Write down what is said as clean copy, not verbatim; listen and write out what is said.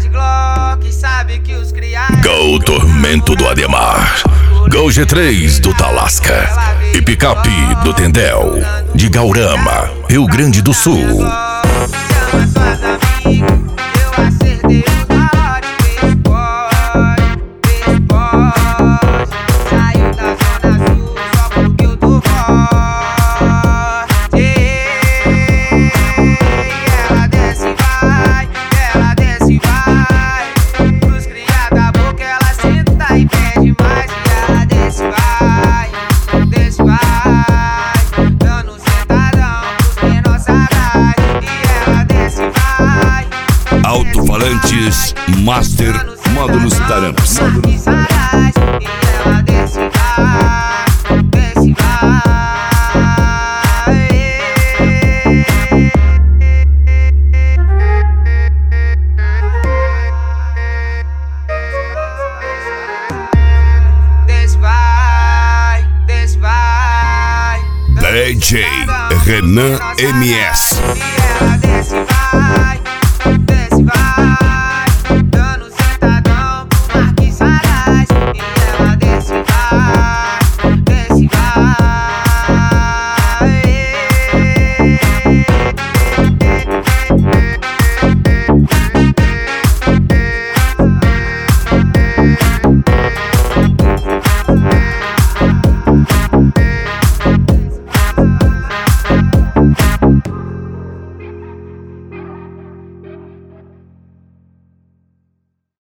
Glock, sabe que os criados. Gol Tormento do Ademar, Gol G3 do Talasca e Picape do Tendel, de Gaurama, Rio Grande do Sul. Chama suas amigas, eu acertei o dólar e fez pós. Saiu da zona sul só porque eu tô forte. Ela desce e vai, ela desce e vai. Pros cria da boca ela senta e pede mais. E ela desce e vai, dando sentadão pros menor sagaz. E ela desce e vai. Alto-falantes Master Módulos Taramps. E ela desce e vai, desce e vai. Desce vai, desce vai. DJ Renan MS.